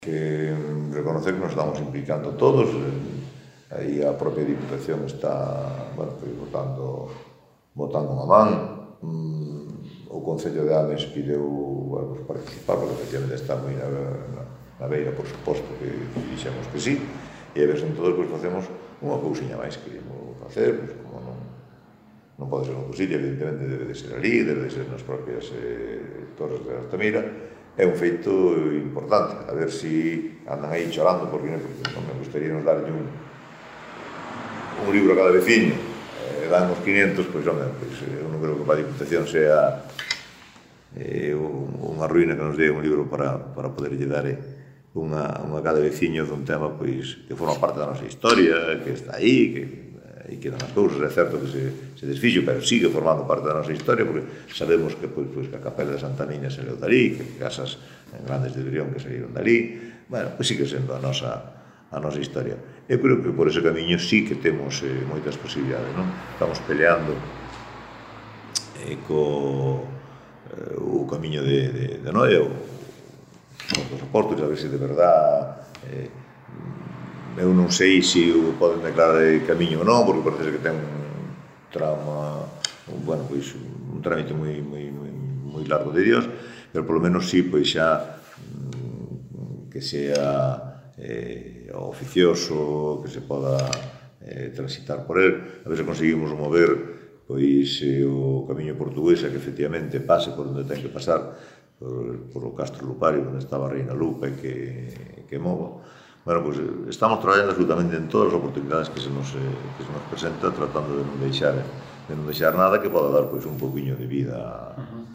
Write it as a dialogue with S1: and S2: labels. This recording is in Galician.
S1: que reconocer que nos estamos implicando todos. Aí a propia Diputación está, bueno, pues, botando unha man. O Concello de Ames pideu participar, porque efectivamente está moi na beira, por suposto, que dixemos que sí, e a ver se en todos facemos unha cousiña máis que queremos facer, pues, como non pode ser outro sitio, evidentemente debe de ser ali, debe de ser nas propias Torres de Altamira. É un feito importante, a ver se andan aí chorando porque non me gustaría nos darlle un libro a cada veciño e dan uns 500, pois eu non creo que para a Diputación sea unha ruína que nos dé un libro para poderlle dar unha a cada veciño dun tema pois que forma parte da nosa historia, que está aí, que quedan as cousas. É certo que se desfixo, pero sigue formando parte da nosa historia, porque sabemos que a Capela de Santa Niña saiu dali, que casas grandes de Brión que saíron dali. Bueno, pois sigue sendo a nosa historia. Eu creo que por ese camiño sí que temos moitas posibilidades, non? Estamos peleando o camiño de Noia, os apóstoles, a ver se de verdad eu non sei se o poden declarar camiño ou non, porque parece que ten un trámite moi largo de Dios, pero polo menos sí, pois xa que sea oficioso, que se poda transitar por el, a ver se conseguimos mover pois o camiño portugués, que efectivamente pase por onde ten que pasar, por o Castro Lupario, onde estaba a Reina Lupa, e que mova. Bueno, pues estamos traballando absolutamente en todas as oportunidades que se nos presenta, tratando de non deixar nada que poda dar pois un pouquiño de vida